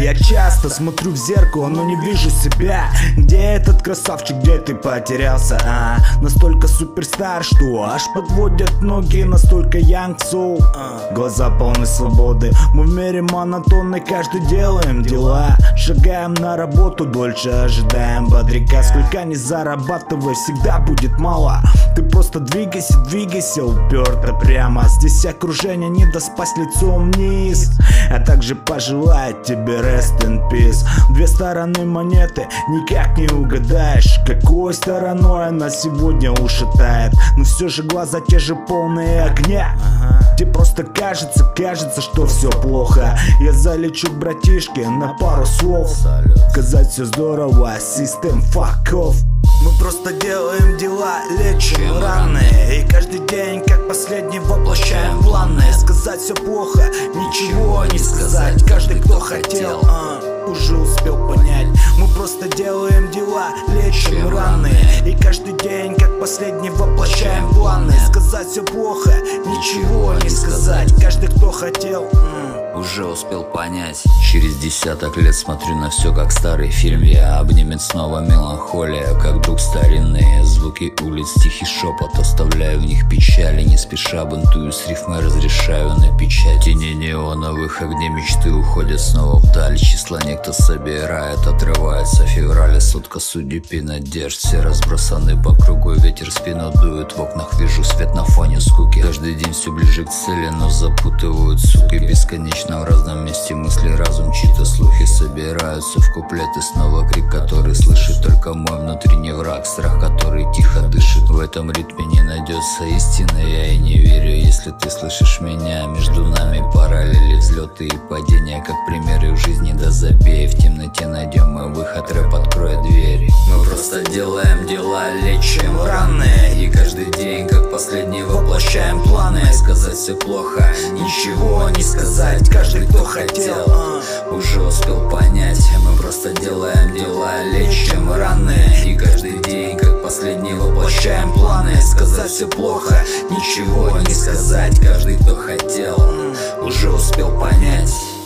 Я часто смотрю в зеркало, но не вижу себя. Где этот красавчик, где ты потерялся? Настолько суперстар, что аж подводят ноги. Настолько young soul, глаза полны свободы. Мы в мире монотонный, каждый делаем дела. Шагаем на работу, дольше ожидаем бодряка. Сколько не зарабатывай, всегда будет мало. Ты просто двигайся, двигайся уперто прямо. Здесь окружение не даст спасть лицом вниз. А также пожелает тебе rest in peace. Две стороны монеты, никак не угадаешь, какой стороной она сегодня ушатает. Но все же глаза те же полные огня. Тебе просто кажется, что все плохо. Я залечу к братишке на пару слов. Сказать все здорово, system fuck off. Мы просто делаем дела, лечим раны. И каждый день, как последний, воплощаем планы. Сказать все плохо, ничего не сказать. Каждый, кто хотел, уже успел понять. Мы просто делаем дела, лечим раны. И каждый день, как последний, воплощаем планы. Сказать все плохо, ничего не сказать. Каждый, кто хотел, уже успел понять. Через десяток лет смотрю на все как старый фильм. Я обнимет снова меланхолия, как друг старинные звуки улиц, тихий шепот. Оставляю в них печали, не спеша бунтую с рифмой, разрешаю на печать. Тени неоновых огней мечты уходят снова вдаль. Числа некто собирает, отрывается февраля. Сутка судеб и надежд, все разбросаны по кругу. Ветер в спину дует, в окнах вижу свет на фоне скуки. Каждый день все ближе к цели, но запутывают суки. Бесконечно в разном месте мысли, разум, чьи-то слухи собираются в куплеты. Снова крик, который слышит только мой внутренний враг. Страх, который тихо дышит. В этом ритме не найдется истины. Я и не верю, если ты слышишь меня. Между нами параллели, взлеты и падения, как примеры в жизни. Да забей, в темноте найдем мы выход. Рэп откроет двери. Мы просто делаем дела, лечим раны. И каждый день, как последний, воплощаем планы. Сказать все плохо, ничего не сказать. Каждый, кто хотел, уже успел понять. Мы просто делаем дела, лечим раны. И каждый день, как последний, воплощаем планы. Сказать все плохо, ничего не сказать. Каждый, кто хотел, уже успел понять.